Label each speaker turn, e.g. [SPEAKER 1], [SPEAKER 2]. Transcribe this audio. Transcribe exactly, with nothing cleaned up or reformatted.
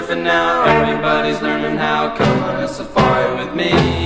[SPEAKER 1] surfing now, everybody's learning how. Come on a safari with me.